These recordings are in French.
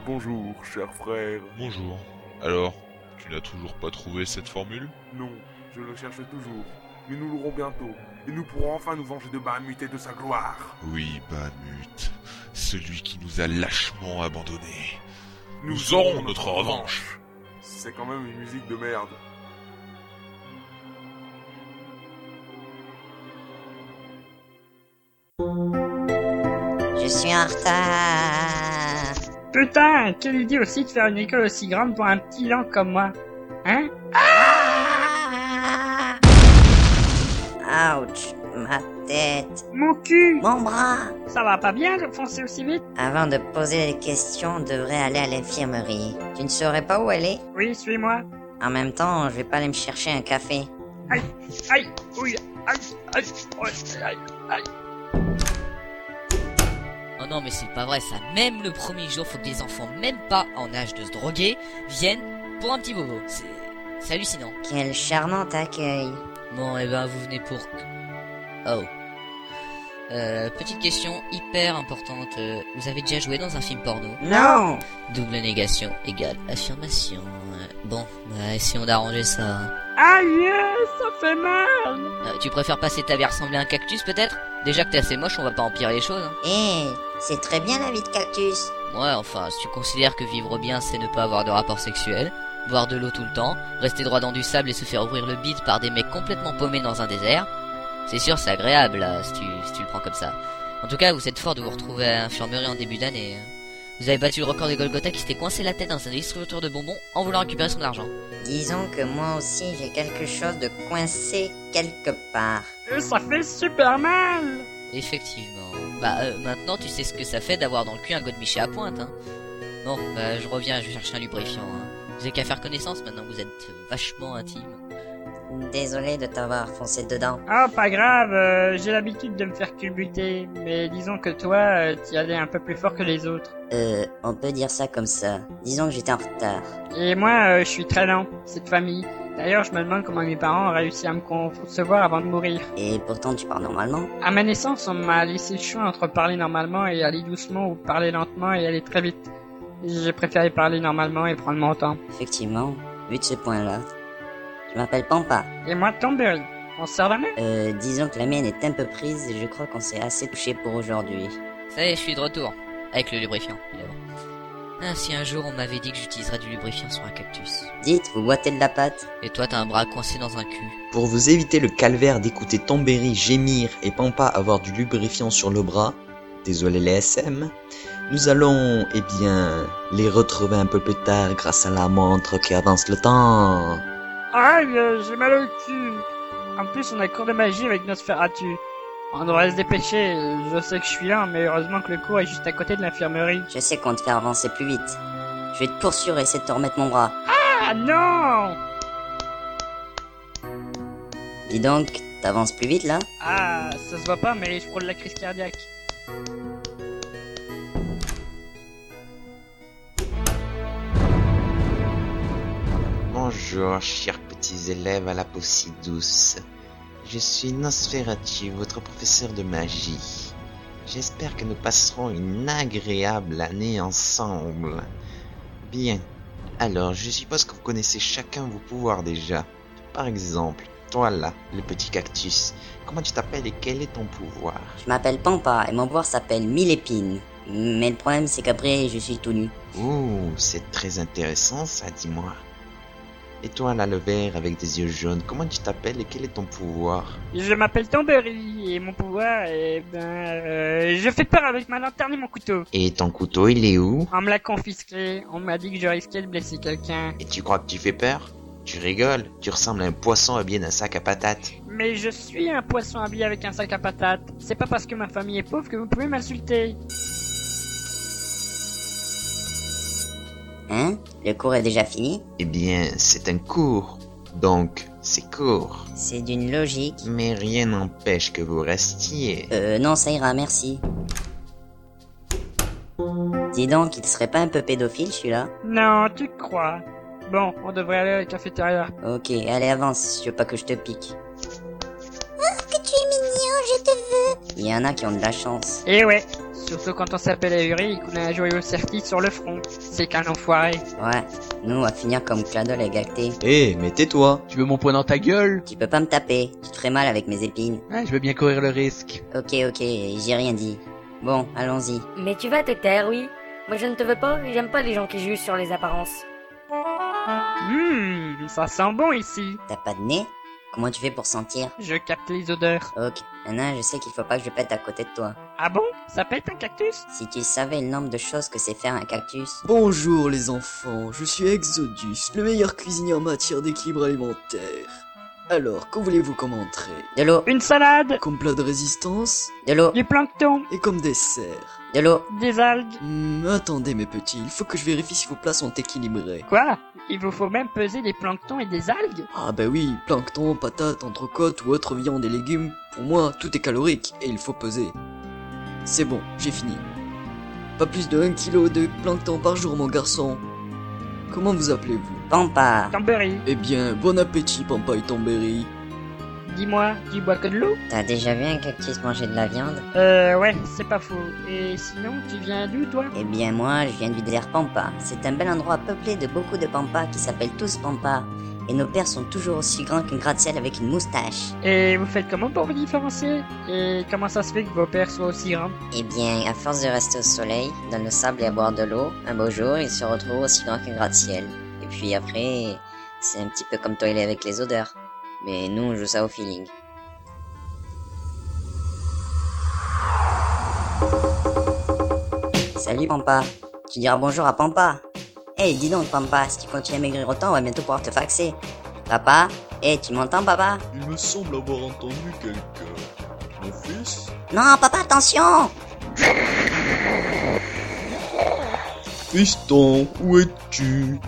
Bonjour, cher frère. Bonjour. Alors, tu n'as toujours pas trouvé cette formule? Non, je le cherche toujours. Mais nous l'aurons bientôt. Et nous pourrons enfin nous venger de Bahamut et de sa gloire. Oui, Bahamut. Celui qui nous a lâchement abandonnés. Nous aurons notre revanche. C'est quand même une musique de merde. Je suis en retard. Putain, quelle idée aussi de faire une école aussi grande pour un petit lent comme moi. Hein? Ouch, ma tête. Mon cul! Mon bras. Ça va pas bien de foncer aussi vite? Avant de poser les questions, on devrait aller à l'infirmerie. Tu ne saurais pas où aller? Oui, suis-moi. En même temps, je vais pas aller me chercher un café. Aïe, aïe, oui, aïe, aïe, ouais, aïe, aïe. Oh non mais c'est pas vrai ça, même le premier jour faut que des enfants même pas en âge de se droguer viennent pour un petit bobo, c'est hallucinant. Quel charmant accueil. Bon et ben vous venez pour... Oh. Petite question hyper importante, vous avez déjà joué dans un film porno? Non! Double négation égale affirmation. Bon, bah essayons d'arranger ça. Aïe, ça fait mal! Tu préfères passer ta vie à ressembler à un cactus peut-être? Déjà que t'es assez moche, on va pas empirer les choses. Hein. C'est très bien la vie de cactus. Ouais, enfin, si tu considères que vivre bien c'est ne pas avoir de rapport sexuel, boire de l'eau tout le temps, rester droit dans du sable et se faire ouvrir le bide par des mecs complètement paumés dans un désert, c'est sûr c'est agréable là, si tu le prends comme ça. En tout cas, vous êtes fort de vous retrouver à l'infirmerie en début d'année. Vous avez battu le record de Golgotha qui s'était coincé la tête dans un distributeur de bonbons en voulant récupérer son argent. Disons que moi aussi j'ai quelque chose de coincé quelque part. Ça fait super mal! Effectivement. Maintenant tu sais ce que ça fait d'avoir dans le cul un godemiché à pointe, hein. Bon, je reviens, je vais chercher un lubrifiant, hein. Vous avez qu'à faire connaissance maintenant, vous êtes vachement intime. Désolé de t'avoir foncé dedans. Oh, pas grave, j'ai l'habitude de me faire culbuter, mais disons que toi, t'y allais un peu plus fort que les autres. On peut dire ça comme ça. Disons que j'étais en retard. Et moi, je suis très lent, cette famille. D'ailleurs, je me demande comment mes parents ont réussi à me concevoir avant de mourir. Et pourtant, tu parles normalement. À ma naissance, on m'a laissé le choix entre parler normalement et aller doucement ou parler lentement et aller très vite. J'ai préféré parler normalement et prendre mon temps. Effectivement, vu de ce point-là. Je m'appelle Pampa. Et moi, Tomberry. On se sert la main? Disons que la mienne est un peu prise et je crois qu'on s'est assez touché pour aujourd'hui. Ça y est, je suis de retour. Avec le lubrifiant, évidemment. Ah, si un jour on m'avait dit que j'utiliserais du lubrifiant sur un cactus. Dites, vous boitez de la pâte? Et toi, t'as un bras coincé dans un cul. Pour vous éviter le calvaire d'écouter Tomberry gémir et Pampa avoir du lubrifiant sur le bras, désolé les SM, nous allons, les retrouver un peu plus tard grâce à la montre qui avance le temps. Aïe, j'ai mal au cul. En plus, on a cours de magie avec Nosferatu. On devrait se dépêcher. Je sais que je suis là, mais heureusement que le cours est juste à côté de l'infirmerie. Je sais qu'on te fait avancer plus vite. Je vais te poursuivre et essayer de te remettre mon bras. Ah non! Dis donc, t'avances plus vite là? Ah, ça se voit pas, mais je frôle la crise cardiaque. Bonjour, chers petits élèves à la peau si douce. Je suis Nosferatu, votre professeur de magie. J'espère que nous passerons une agréable année ensemble. Bien. Alors, je suppose que vous connaissez chacun vos pouvoirs déjà. Par exemple, toi là, le petit cactus. Comment tu t'appelles et quel est ton pouvoir? Je m'appelle Pampa et mon pouvoir s'appelle Mille épines. Mais le problème c'est qu'après je suis tout nu. Ouh, c'est très intéressant ça, dis-moi. Et toi là, le vert avec des yeux jaunes, comment tu t'appelles et quel est ton pouvoir? Je m'appelle Tomberry et mon pouvoir je fais peur avec ma lanterne et mon couteau. Et ton couteau, il est où? On me l'a confisqué, on m'a dit que je risquais de blesser quelqu'un. Et tu crois que tu fais peur? Tu rigoles, tu ressembles à un poisson habillé d'un sac à patates. Mais je suis un poisson habillé avec un sac à patates. C'est pas parce que ma famille est pauvre que vous pouvez m'insulter. Hein? Le cours est déjà fini? Eh bien, c'est un cours. Donc, c'est court. C'est d'une logique. Mais rien n'empêche que vous restiez. Non, ça ira, merci. Dis donc, il serait pas un peu pédophile, celui-là? Non, tu crois. Bon, on devrait aller à la cafétéria. Ok, allez, avance, je veux pas que je te pique. Oh, que tu es mignon, je te veux. Il y en a qui ont de la chance. Eh ouais, Surtout quand on s'appelle Ahuri et qu'on a un joyeux certif sur le front. C'est qu'un enfoiré. Ouais, nous on va finir comme Cladol et Gacté. Mais tais-toi. Tu veux mon poing dans ta gueule? Tu peux pas me taper, tu te ferais mal avec mes épines. Ouais, je veux bien courir le risque. Ok, j'ai rien dit. Bon, allons-y. Mais tu vas te taire, oui. Moi je ne te veux pas, j'aime pas les gens qui jugent sur les apparences. Ça sent bon ici. T'as pas de nez? Comment tu fais pour sentir? Je capte les odeurs. Ok, maintenant je sais qu'il faut pas que je pète à côté de toi. Ah bon? Ça pète un cactus? Si tu savais le nombre de choses que c'est faire un cactus. Bonjour les enfants, je suis Exodus, le meilleur cuisinier en matière d'équilibre alimentaire. Alors, que voulez-vous comme entrée? De l'eau, Une salade, Comme plat de résistance de l'eau, du plancton, et comme dessert? de l'eau. des algues. Attendez mes petits, il faut que je vérifie si vos plats sont équilibrés. Quoi? Il vous faut même peser des planctons et des algues? Ah bah oui, plancton, patates, entrecôte ou autre viande et légumes, pour moi tout est calorique et il faut peser. C'est bon, j'ai fini. Pas plus de 1 kg de plancton par jour mon garçon. Comment vous appelez-vous? Pampa. Tambury. Eh bien, bon appétit Pampa et Tombéry. Dis-moi, tu bois que de l'eau? T'as déjà vu un cactus manger de la viande? Ouais, c'est pas faux. Et sinon, tu viens d'où, toi? Eh bien moi, je viens du désert Pampa. C'est un bel endroit peuplé de beaucoup de Pampas qui s'appellent tous Pampa. Et nos pères sont toujours aussi grands qu'un gratte-ciel avec une moustache. Et vous faites comment pour vous différencier? Et comment ça se fait que vos pères soient aussi grands? Eh bien, à force de rester au soleil, dans le sable et à boire de l'eau, un beau jour, ils se retrouvent aussi grands qu'un gratte-ciel. Et puis après, c'est un petit peu comme toi il est avec les odeurs. Mais nous, on joue ça au feeling. Salut Pampa. Tu diras bonjour à Pampa. Dis donc Pampa, si tu continues à maigrir autant, on va bientôt pouvoir te faxer. Papa? Tu m'entends papa? Il me semble avoir entendu quelqu'un. Mon fils? Non papa, attention! Fiston, où es-tu?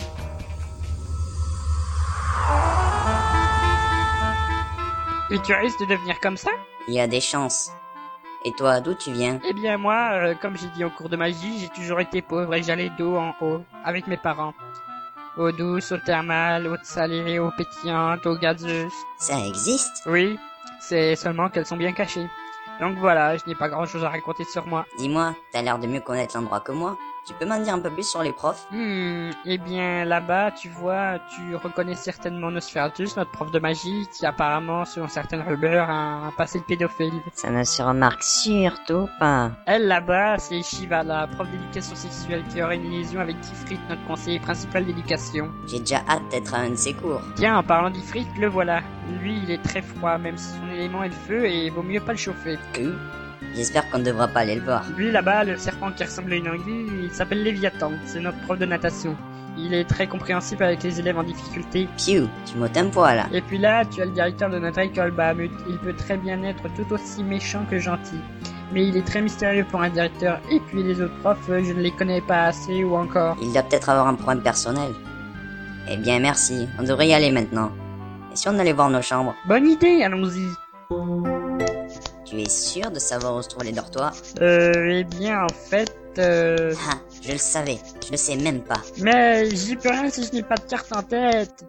Et tu risques de devenir comme ça? Il y a des chances. Et toi, d'où tu viens? Eh bien moi, comme j'ai dit en cours de magie, j'ai toujours été pauvre et j'allais d'eau en haut, avec mes parents. Eau douce, eau thermale, eau salée, eau pétillante, eau gazeuse. Ça existe? Oui, c'est seulement qu'elles sont bien cachées. Donc voilà, je n'ai pas grand chose à raconter sur moi. Dis-moi, t'as l'air de mieux connaître l'endroit que moi. Tu peux m'en dire un peu plus sur les profs? Eh bien là-bas, tu vois, tu reconnais certainement Nosferatus, notre prof de magie, qui apparemment, selon certaines rumeurs, a un passé de pédophile. Ça ne se remarque surtout pas. Elle là-bas, c'est Shiva, la prof d'éducation sexuelle qui aurait une liaison avec Ifrit, notre conseiller principal d'éducation. J'ai déjà hâte d'être à un de ses cours. Tiens, en parlant d'Ifrit, le voilà. Lui, il est très froid, même si son élément est le feu, et vaut mieux pas le chauffer. J'espère qu'on ne devra pas aller le voir. Lui là-bas, le serpent qui ressemble à une anguille, il s'appelle Léviathan, c'est notre prof de natation. Il est très compréhensif avec les élèves en difficulté. Piou, tu m'ôtes un poids là. Et puis là, tu as le directeur de notre école, Bahamut. Il peut très bien être tout aussi méchant que gentil. Mais il est très mystérieux pour un directeur. Et puis les autres profs, je ne les connais pas assez ou encore. Il doit peut-être avoir un problème personnel. Eh bien merci, on devrait y aller maintenant. Et si on allait voir nos chambres? Bonne idée, allons-y. Tu es sûr de savoir où se trouvent les dortoirs? Eh bien en fait... Ah, je le savais, je le sais même pas. Mais j'y peux rien si je n'ai pas de carte en tête.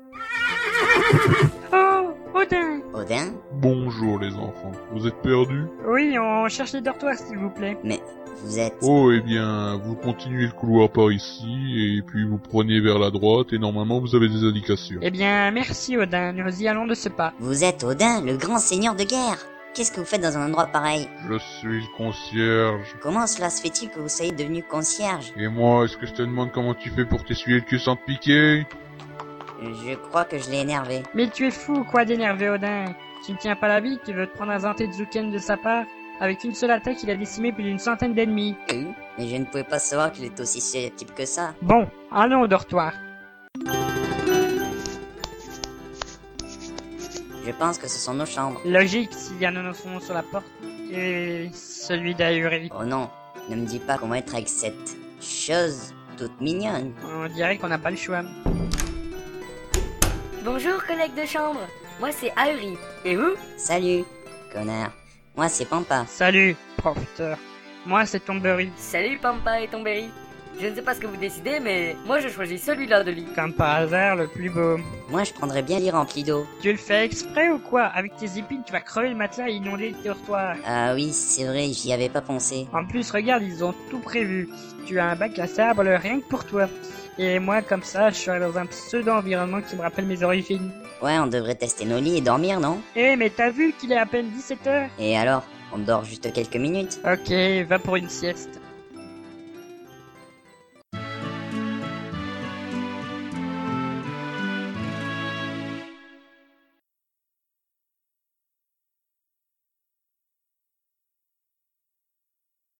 Oh, Odin! Odin? Bonjour les enfants, vous êtes perdus? Oui, on cherche les dortoirs s'il vous plaît. Mais vous êtes... Oh, eh bien, vous continuez le couloir par ici, et puis vous prenez vers la droite, et normalement vous avez des indications. Eh bien, merci Odin, nous y allons de ce pas. Vous êtes Odin, le grand seigneur de guerre. Qu'est-ce que vous faites dans un endroit pareil? Je suis le concierge. Comment cela se fait-il que vous soyez devenu concierge? Et moi, est-ce que je te demande comment tu fais pour t'essuyer le cul sans te piquer? Je crois que je l'ai énervé. Mais tu es fou, quoi d'énerver Odin? Tu ne tiens pas la vie, tu veux te prendre un Zantetsuken de sa part? Avec une seule attaque, il a décimé plus d'une centaine d'ennemis. Mais je ne pouvais pas savoir qu'il était aussi susceptible que ça. Bon, allons au dortoir. Je pense que ce sont nos chambres. Logique, s'il y a nos noms sur la porte. Et celui d'Ahuri. Oh non, ne me dis pas comment être avec cette chose toute mignonne. On dirait qu'on n'a pas le choix. Bonjour collègue de chambre, moi c'est Ahuri. Et vous? Salut, connard. Moi c'est Pampa. Salut, profiteur. Moi c'est Tombury. Salut Pampa et Tombéry. Je ne sais pas ce que vous décidez, mais moi je choisis celui-là de lit. Comme par hasard, le plus beau. Moi, je prendrais bien lit rempli d'eau. Tu le fais exprès ou quoi? Avec tes épines, tu vas crever le matelas et inonder le dortoir. Ah oui, c'est vrai, j'y avais pas pensé. En plus, regarde, ils ont tout prévu. Tu as un bac à sable rien que pour toi. Et moi, comme ça, je serai dans un pseudo-environnement qui me rappelle mes origines. Ouais, on devrait tester nos lits et dormir, non? Eh, mais t'as vu qu'il est à peine 17h? Et alors, on dort juste quelques minutes? Ok, va pour une sieste.